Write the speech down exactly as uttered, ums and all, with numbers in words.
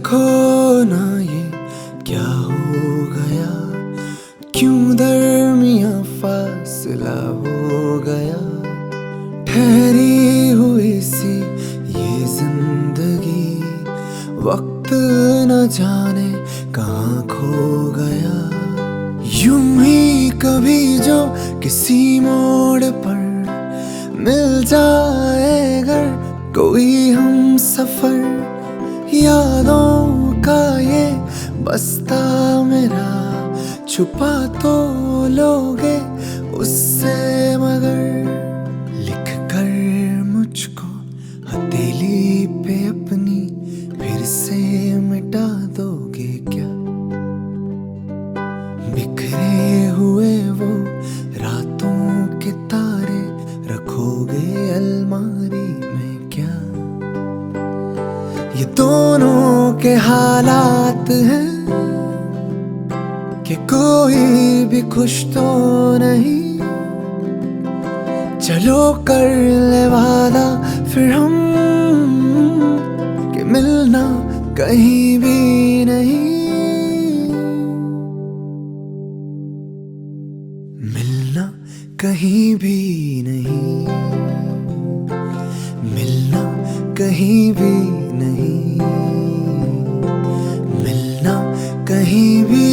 देखो ना ये क्या हो गया, क्यों दरमिया फासला हो गया। ठहरी हुई सी ये जिंदगी, वक्त न जाने कहाँ खो गया। यूं ही कभी जो किसी मोड़ पर मिल जाए अगर कोई हम सफर, यादों का ये बस्ता मेरा छुपा तो लोगे उससे मगर, लिख कर मुझको हथेली पे अपनी फिर से मिटा दोगे क्या। बिखरे हुए वो रातों के तारे रखोगे अलमारी में क्या। ये दोनों के हालात हैं कि कोई भी खुश तो नहीं। चलो कर ले वादा फिर हम कि मिलना कहीं भी नहीं, मिलना कहीं भी नहीं, मिलना कहीं भी नहीं, मिलना कहीं भी